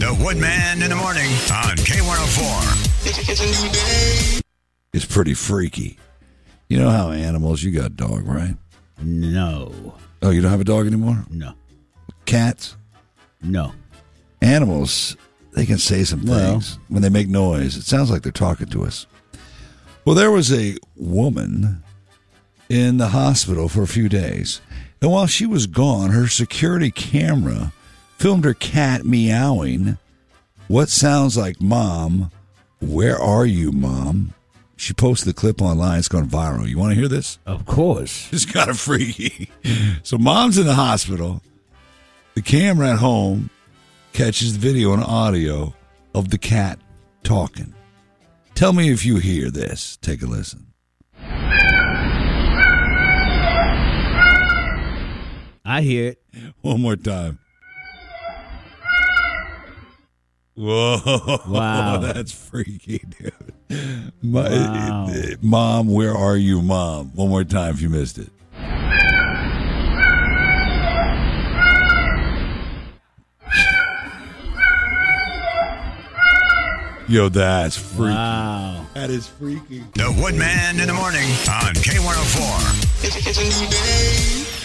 The Woodman in the morning on K104. It's pretty freaky. You know how animals, you got a dog, right? No. Oh, you don't have a dog anymore? No. Cats? No. Animals, they can say some things when they make noise. It sounds like they're talking to us. Well, there was a woman in the hospital for a few days. And while she was gone, her security camera filmed her cat meowing what sounds like, "Mom, where are you, Mom?" She posted the clip online. It's gone viral. You want to hear this? Of course. It's kind of freaky. So Mom's in the hospital. The camera at home catches the video and audio of the cat talking. Tell me if you hear this. Take a listen. I hear it. One more time. Whoa. Wow. That's freaky, dude. Mom, where are you, Mom? One more time if you missed it. Yo, that's freaky. Wow. That is freaky. The Woodman in the morning on K104.